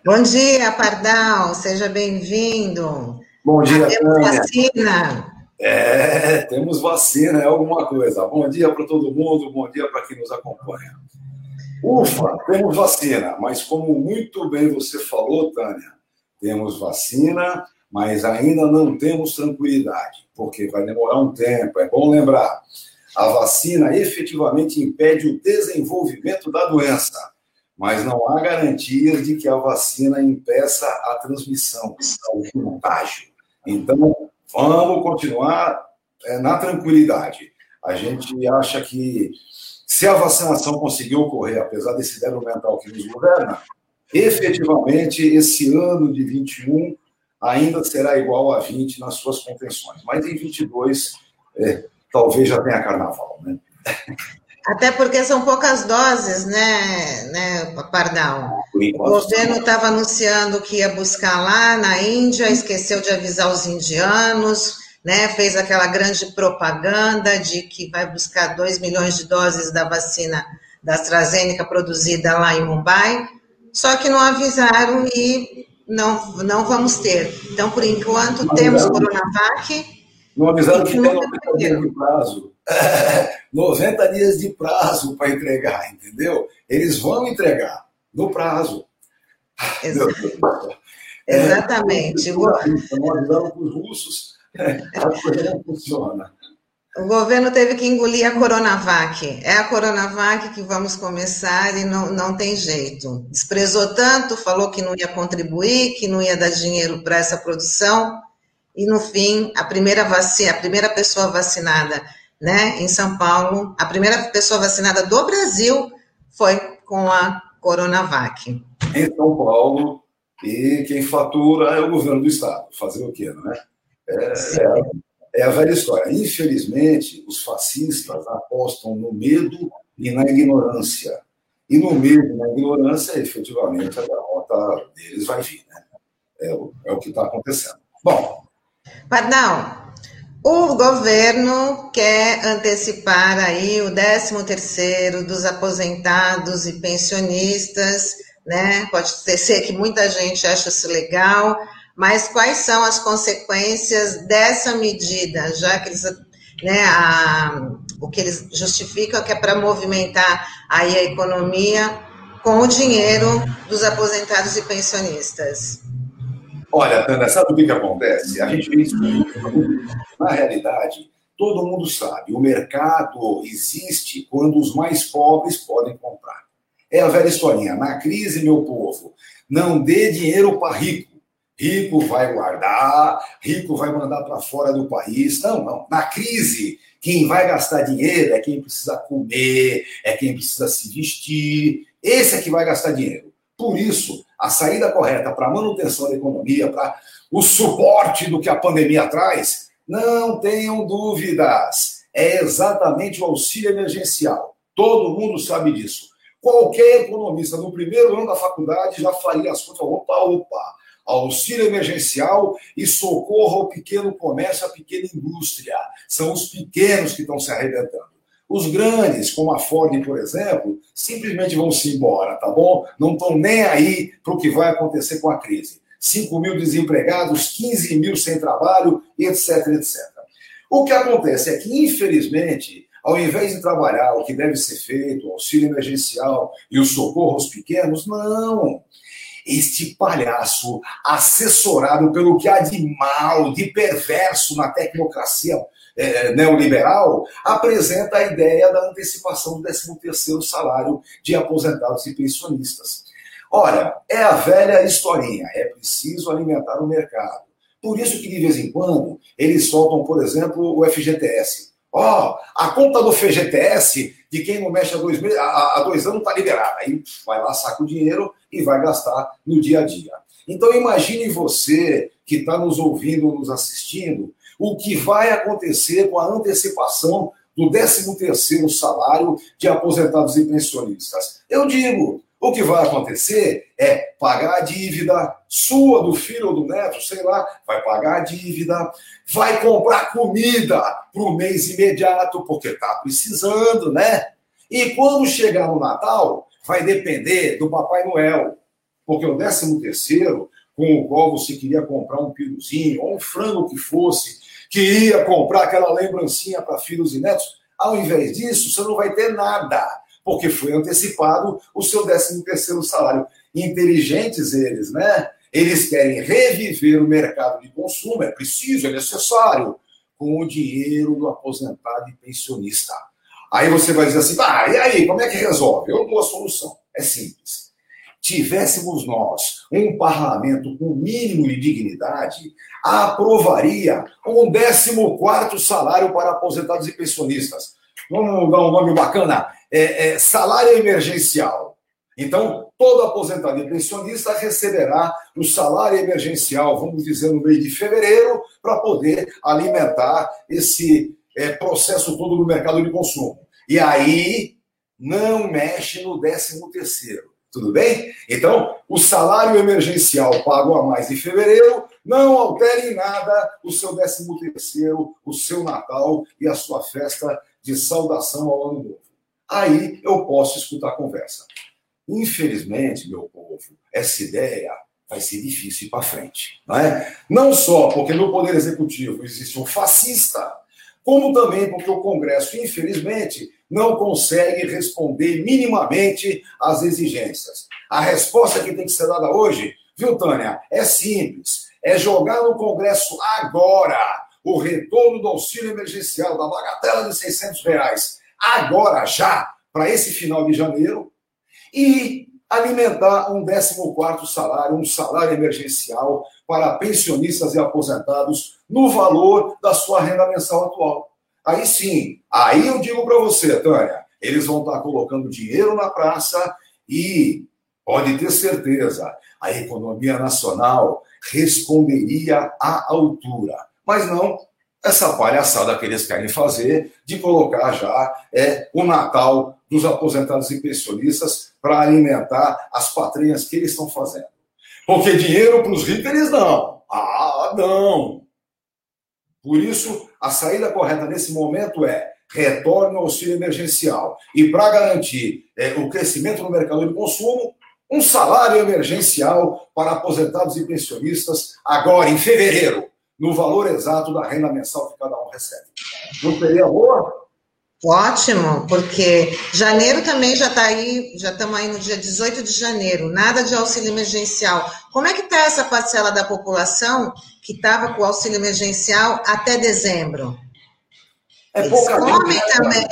Bom dia, Pardal, seja bem-vindo. Bom dia, Temos Tânia. vacina. Temos vacina, é alguma coisa. Bom dia para todo mundo, bom dia para quem nos acompanha. Ufa, temos vacina, mas como muito bem você falou, Tânia, temos vacina, mas ainda não temos tranquilidade, porque vai demorar um tempo. É bom lembrar, a vacina efetivamente impede o desenvolvimento da doença, mas não há garantias de que a vacina impeça a transmissão, o contágio. Então, vamos continuar na tranquilidade. A gente acha que se a vacinação conseguir ocorrer, apesar desse débil mental que nos governa, efetivamente esse ano de 21 ainda será igual a 20 nas suas contenções. Mas em 22, talvez já tenha carnaval, né? Até porque são poucas doses, né, Pardal? O governo estava anunciando que ia buscar lá na Índia, esqueceu de avisar os indianos, né? Fez aquela grande propaganda de que vai buscar 2 milhões de doses da vacina da AstraZeneca produzida lá em Mumbai, só que não avisaram e não vamos ter. Então, por enquanto, temos Coronavac. Não avisaram que tem 90 dias de prazo. 90 dias de prazo para entregar, entendeu? Eles vão entregar no prazo. Exatamente. Não avisaram para os russos, a coisa não funciona. O governo teve que engolir a Coronavac. É a Coronavac que vamos começar e não tem jeito. Desprezou tanto, falou que não ia contribuir, que não ia dar dinheiro para essa produção. E no fim, a primeira pessoa vacinada, né, em São Paulo, a primeira pessoa vacinada do Brasil foi com a Coronavac. Em São Paulo, e quem fatura é o governo do estado. Fazer o quê, não é? É a velha história. Infelizmente, os fascistas apostam no medo e na ignorância. E no medo e na ignorância, efetivamente, a derrota deles vai vir, né? É o que está acontecendo. Bom, Pardal, o governo quer antecipar aí o 13º dos aposentados e pensionistas, né? Pode ser que muita gente ache isso legal, mas quais são as consequências dessa medida, já que eles, né, o que eles justificam que é para movimentar aí a economia com o dinheiro dos aposentados e pensionistas? Olha, Tânia, sabe o que acontece? A gente vê isso. Na realidade, todo mundo sabe, o mercado existe quando os mais pobres podem comprar. É a velha historinha. Na crise, meu povo, não dê dinheiro para rico. Rico vai guardar, rico vai mandar para fora do país. Não. Na crise, quem vai gastar dinheiro é quem precisa comer, é quem precisa se vestir. Esse é que vai gastar dinheiro. Por isso, a saída correta para a manutenção da economia, para o suporte do que a pandemia traz, não tenham dúvidas, é exatamente o auxílio emergencial. Todo mundo sabe disso. Qualquer economista no primeiro ano da faculdade já faria as contas, opa, auxílio emergencial e socorro ao pequeno comércio, à pequena indústria. São os pequenos que estão se arrebentando. Os grandes, como a Ford, por exemplo, simplesmente vão-se embora, tá bom? Não estão nem aí para o que vai acontecer com a crise. 5 mil desempregados, 15 mil sem trabalho, etc, etc. O que acontece é que, infelizmente, ao invés de trabalhar o que deve ser feito, o auxílio emergencial e o socorro aos pequenos, não. Este palhaço, assessorado pelo que há de mal, de perverso na tecnocracia neoliberal, apresenta a ideia da antecipação do 13º salário de aposentados e pensionistas. Ora, é a velha historinha, é preciso alimentar o mercado. Por isso que, de vez em quando, eles soltam, por exemplo, o FGTS. A conta do FGTS, de quem não mexe há 2 anos, está liberada. Aí vai lá, saca o dinheiro e vai gastar no dia a dia. Então, imagine você, que está nos ouvindo, nos assistindo, o que vai acontecer com a antecipação do 13º salário de aposentados e pensionistas. Eu digo, o que vai acontecer é pagar a dívida sua, do filho ou do neto, sei lá, vai pagar a dívida, vai comprar comida para o mês imediato, porque está precisando, né? E quando chegar no Natal, vai depender do Papai Noel. porque o 13º, com o qual você queria comprar um piruzinho, ou um frango que fosse, queria comprar aquela lembrancinha para filhos e netos, ao invés disso, você não vai ter nada, porque foi antecipado o seu 13º salário. Inteligentes eles, né? Eles querem reviver o mercado de consumo, é preciso, é necessário, com o dinheiro do aposentado e pensionista. Aí você vai dizer assim, e aí, como é que resolve? Eu dou a solução. É simples. Tivéssemos nós um parlamento com mínimo de dignidade, aprovaria um 14º salário para aposentados e pensionistas. Vamos dar um nome bacana, salário emergencial. Então, todo aposentado e pensionista receberá o salário emergencial, vamos dizer, no mês de fevereiro, para poder alimentar esse processo todo do mercado de consumo. E aí, não mexe no 13º. Tudo bem? Então, o salário emergencial pago a mais de fevereiro não altera em nada o seu 13º, o seu Natal e a sua festa de saudação ao Ano Novo. Aí eu posso escutar a conversa. Infelizmente, meu povo, essa ideia vai ser difícil ir para frente. Não é? Não só porque no Poder Executivo existe um fascista, como também porque o Congresso, infelizmente, não consegue responder minimamente às exigências. A resposta que tem que ser dada hoje, viu, Tânia, é simples. É jogar no Congresso agora o retorno do auxílio emergencial, da bagatela de R$600, agora já, para esse final de janeiro, e alimentar um 14º salário, um salário emergencial para pensionistas e aposentados no valor da sua renda mensal atual. Aí sim, aí eu digo para você, Tânia, eles vão estar colocando dinheiro na praça e pode ter certeza, a economia nacional responderia à altura. Mas não essa palhaçada que eles querem fazer de colocar já o Natal dos aposentados e pensionistas para alimentar as patrinhas que eles estão fazendo. Porque dinheiro para os ricos eles dão. Não. Por isso, a saída correta nesse momento é retorno ao auxílio emergencial. E para garantir o crescimento no mercado de consumo, um salário emergencial para aposentados e pensionistas agora, em fevereiro, no valor exato da renda mensal que cada um recebe. Não seria boa? Ótimo, porque janeiro também já está aí, já estamos aí no dia 18 de janeiro, nada de auxílio emergencial. Como é que está essa parcela da população que estava com o auxílio emergencial até dezembro? É pouca gente, também.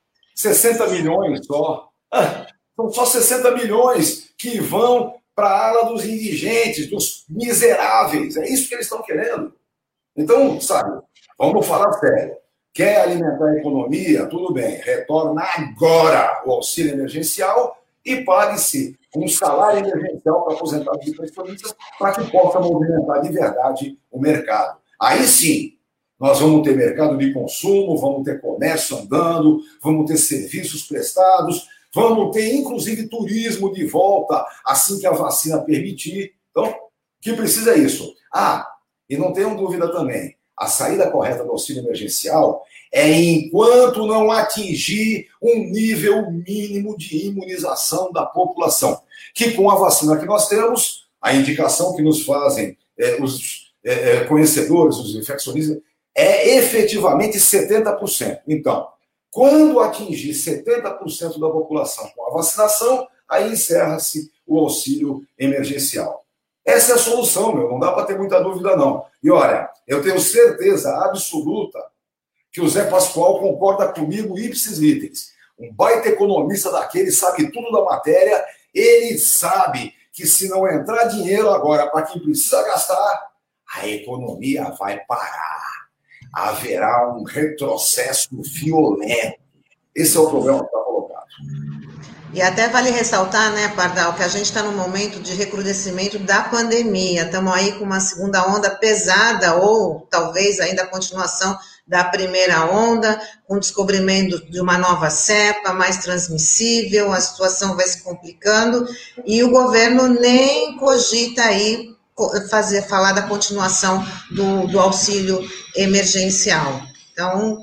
60 milhões só. São só 60 milhões que vão para a ala dos indigentes, dos miseráveis. É isso que eles estão querendo. Então, sabe, vamos falar sério. Quer alimentar a economia? Tudo bem. Retorna agora o auxílio emergencial e pague-se um salário emergencial para aposentados e pensionistas para que possa movimentar de verdade o mercado. Aí sim, nós vamos ter mercado de consumo, vamos ter comércio andando, vamos ter serviços prestados, vamos ter, inclusive, turismo de volta assim que a vacina permitir. Então, o que precisa é isso. E não tenham dúvida também, a saída correta do auxílio emergencial é enquanto não atingir um nível mínimo de imunização da população. Que com a vacina que nós temos, a indicação que nos fazem os conhecedores, os infeccionistas, é efetivamente 70%. Então, quando atingir 70% da população com a vacinação, aí encerra-se o auxílio emergencial. Essa é a solução, não dá para ter muita dúvida, não. E olha, eu tenho certeza absoluta que o Zé Pascoal concorda comigo ipsis literis. Um baita economista daquele, sabe tudo da matéria, ele sabe que se não entrar dinheiro agora para quem precisa gastar, a economia vai parar. Haverá um retrocesso violento. Esse é o problema que está colocado. E até vale ressaltar, né, Pardal, que a gente está num momento de recrudescimento da pandemia. Estamos aí com uma segunda onda pesada, ou talvez ainda a continuação da primeira onda, com o descobrimento de uma nova cepa mais transmissível, a situação vai se complicando, e o governo nem cogita aí falar da continuação do auxílio emergencial. Então,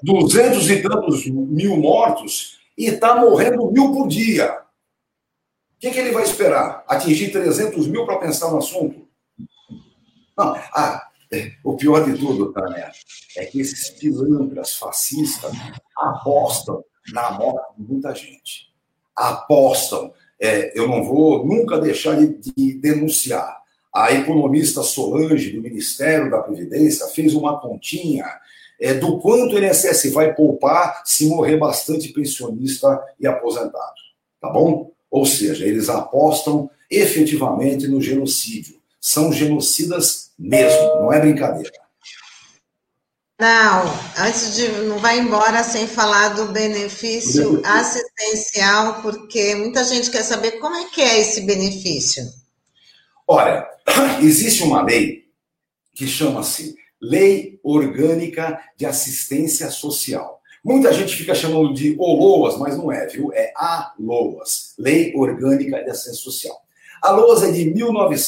200 e tantos mil mortos e está morrendo 1.000 por dia. que ele vai esperar? Atingir 300 mil para pensar no assunto? Não. O pior de tudo, Tânia, é que esses pilantras fascistas apostam na morte de muita gente. Apostam. Eu não vou nunca deixar de denunciar. A economista Solange, do Ministério da Previdência, fez uma continha do quanto o INSS vai poupar se morrer bastante pensionista e aposentado. Tá bom? Ou seja, eles apostam efetivamente no genocídio. São genocidas mesmo, não é brincadeira. Não, não vai embora sem falar do benefício assistencial, porque muita gente quer saber como é que é esse benefício. Olha, existe uma lei que chama-se Lei Orgânica de Assistência Social. Muita gente fica chamando de OLOAS, mas não é, viu? É ALOAS, Lei Orgânica de Assistência Social. A LOAS é de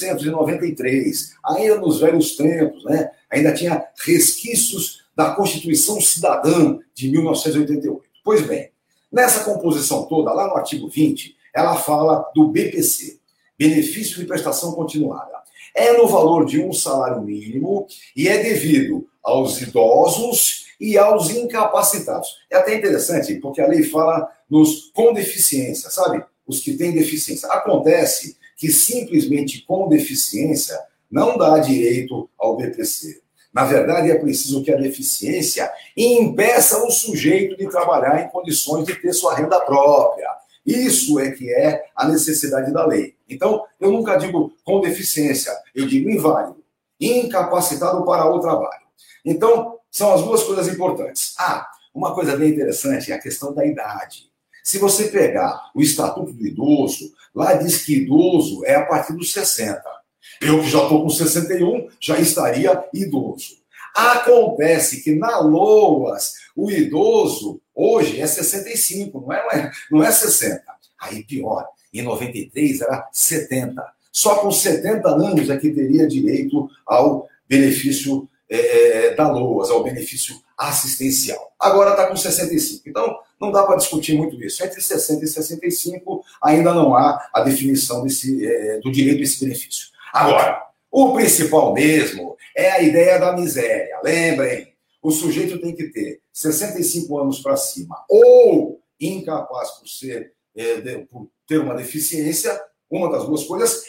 1993, ainda nos velhos tempos, né? Ainda tinha resquícios da Constituição Cidadã de 1988. Pois bem, nessa composição toda, lá no artigo 20, ela fala do BPC, Benefício de Prestação Continuada. É no valor de um salário mínimo e é devido aos idosos e aos incapacitados. É até interessante, porque a lei fala nos com deficiência, sabe? Os que têm deficiência. Acontece que simplesmente com deficiência não dá direito ao BPC. Na verdade, é preciso que a deficiência impeça o sujeito de trabalhar em condições de ter sua renda própria. Isso é que é a necessidade da lei. Então, eu nunca digo com deficiência, eu digo inválido, incapacitado para o trabalho. Então, são as duas coisas importantes. Uma coisa bem interessante é a questão da idade. Se você pegar o Estatuto do Idoso, lá diz que idoso é a partir dos 60. Eu que já estou com 61, já estaria idoso. Acontece que na LOAS, o idoso hoje é 65, não é 60. Aí pior, em 93 era 70. Só com 70 anos é que teria direito ao benefício da LOAS, ao benefício assistencial. Agora está com 65. Então, não dá para discutir muito isso. Entre 60 e 65, ainda não há a definição do direito a esse benefício. Agora, o principal mesmo é a ideia da miséria. Lembrem, o sujeito tem que ter 65 anos para cima, ou incapaz por ter uma deficiência, uma das duas coisas,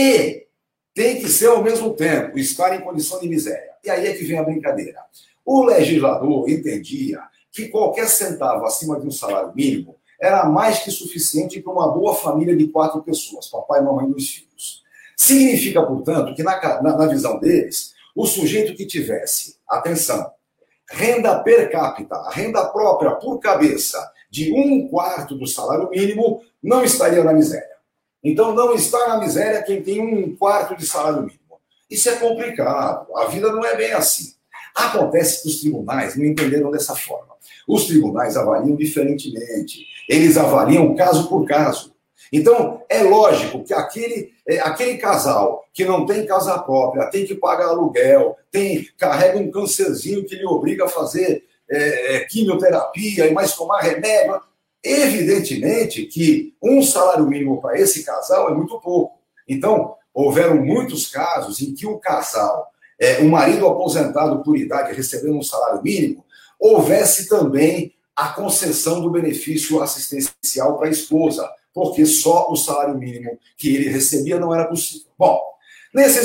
e tem que ser, ao mesmo tempo, estar em condição de miséria. E aí é que vem a brincadeira. O legislador entendia que qualquer centavo acima de um salário mínimo era mais que suficiente para uma boa família de 4 pessoas, papai, mamãe e 2 filhos. Significa, portanto, que na visão deles, o sujeito que tivesse, atenção, renda per capita, a renda própria por cabeça de 1/4 do salário mínimo, não estaria na miséria. Então, não está na miséria quem tem 1/4 de salário mínimo. Isso é complicado, a vida não é bem assim. Acontece que os tribunais não entenderam dessa forma. Os tribunais avaliam diferentemente. Eles avaliam caso por caso. Então, é lógico que aquele casal que não tem casa própria, tem que pagar aluguel, carrega um câncerzinho que lhe obriga a fazer quimioterapia e mais tomar remédio. Evidentemente que um salário mínimo para esse casal é muito pouco. Então, houveram muitos casos em que o casal, o marido aposentado por idade recebendo um salário mínimo, houvesse também a concessão do benefício assistencial para a esposa, porque só o salário mínimo que ele recebia não era possível. Bom, nesse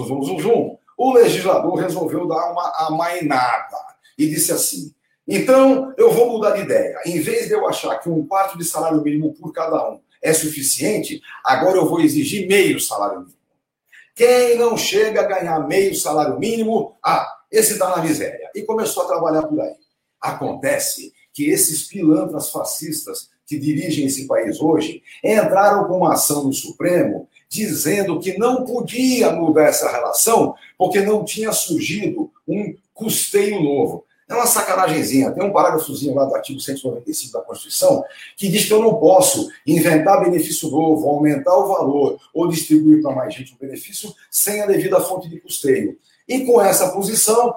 zum, o legislador resolveu dar uma amainada e disse assim: então eu vou mudar de ideia. Em vez de eu achar que 1/4 de salário mínimo por cada um é suficiente, agora eu vou exigir meio salário mínimo. Quem não chega a ganhar meio salário mínimo, esse está na miséria. E começou a trabalhar por aí. Acontece que esses pilantras fascistas que dirigem esse país hoje entraram com uma ação no Supremo dizendo que não podia mudar essa relação porque não tinha surgido um custeio novo. É uma sacanagemzinha. Tem um parágrafozinho lá do artigo 195 da Constituição que diz que eu não posso inventar benefício novo, aumentar o valor ou distribuir para mais gente o benefício sem a devida fonte de custeio. E com essa posição,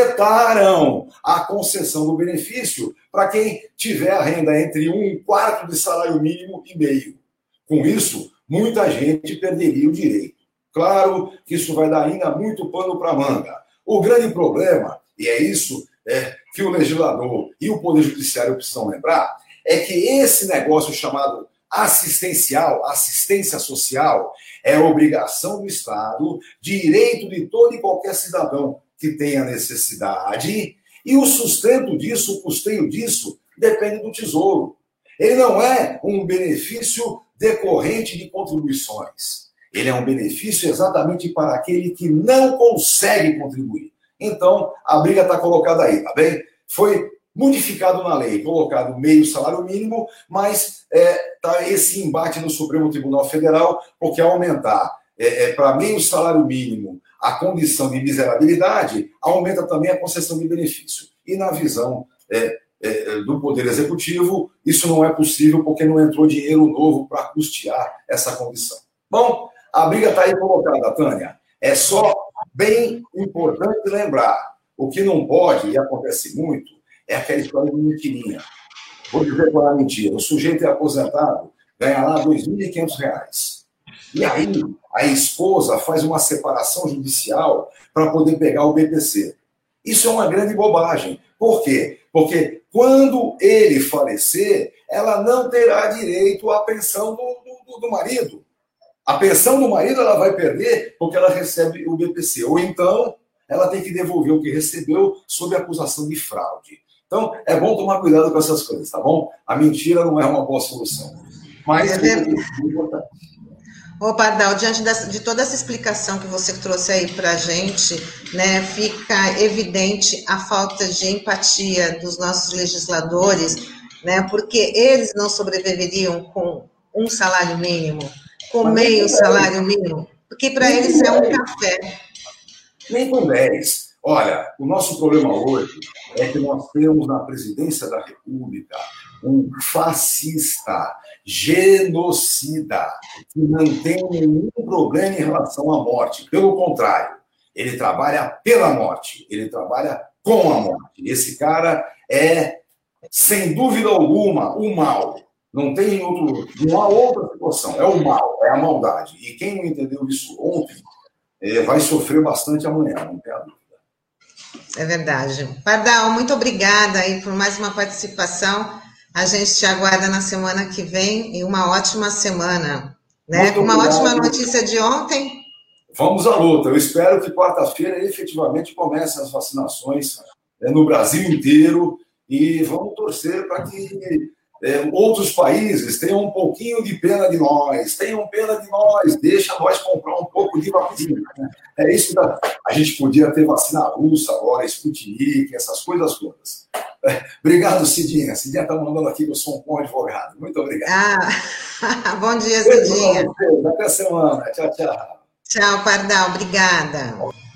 vetaram a concessão do benefício para quem tiver a renda entre 1/4 de salário mínimo e meio. Com isso, muita gente perderia o direito. Claro que isso vai dar ainda muito pano para manga. O grande problema, e é isso que o legislador e o Poder Judiciário precisam lembrar, é que esse negócio chamado assistencial, assistência social, é obrigação do Estado, direito de todo e qualquer cidadão que tenha necessidade, e o sustento disso, o custeio disso, depende do Tesouro. Ele não é um benefício decorrente de contribuições. Ele é um benefício exatamente para aquele que não consegue contribuir. Então, a briga está colocada aí, tá bem? Foi modificado na lei, colocado meio salário mínimo, mas tá esse embate no Supremo Tribunal Federal, porque aumentar para meio salário mínimo a condição de miserabilidade, aumenta também a concessão de benefício. E na visão do Poder Executivo, isso não é possível porque não entrou dinheiro novo para custear essa condição. Bom, a briga está aí colocada, Tânia. É só bem importante lembrar, o que não pode, e acontece muito, é aquela história de mentirinha. Vou dizer qual é a mentira. O sujeito é aposentado, ganha lá R$ 2.500. E aí, a esposa faz uma separação judicial para poder pegar o BPC. Isso é uma grande bobagem. Por quê? Porque quando ele falecer, ela não terá direito à pensão do marido. A pensão do marido ela vai perder porque ela recebe o BPC. Ou então, ela tem que devolver o que recebeu sob acusação de fraude. Então, é bom tomar cuidado com essas coisas, tá bom? A mentira não é uma boa solução. Mas é importante. Ô, Pardal, diante de toda essa explicação que você trouxe aí para a gente, né, fica evidente a falta de empatia dos nossos legisladores, né, porque eles não sobreviveriam com um salário mínimo, com meio salário mínimo, porque para eles é um café. Nem com 10. Olha, o nosso problema hoje é que nós temos na presidência da República um fascista, genocida, que não tem nenhum problema em relação à morte. Pelo contrário, ele trabalha pela morte, ele trabalha com a morte. Esse cara é, sem dúvida alguma, o mal. Não há outra situação. É o mal, é a maldade. E quem não entendeu isso ontem vai sofrer bastante amanhã, não tem a dúvida. É verdade. Pardal, muito obrigada aí por mais uma participação. A gente te aguarda na semana que vem e uma ótima semana. Né? Uma ótima notícia de ontem. Vamos à luta. Eu espero que quarta-feira efetivamente comecem as vacinações no Brasil inteiro e vamos torcer para que outros países tenham um pouquinho de pena de nós, deixa nós comprar um pouco de vacina. Né? É isso que a gente podia ter vacina russa agora, Sputnik, essas coisas todas. Obrigado, Cidinha. Cidinha está mandando aqui que eu sou um bom advogado. Muito obrigado. Bom dia, Cidinha. Até a semana. Tchau, tchau. Tchau, Pardal. Obrigada.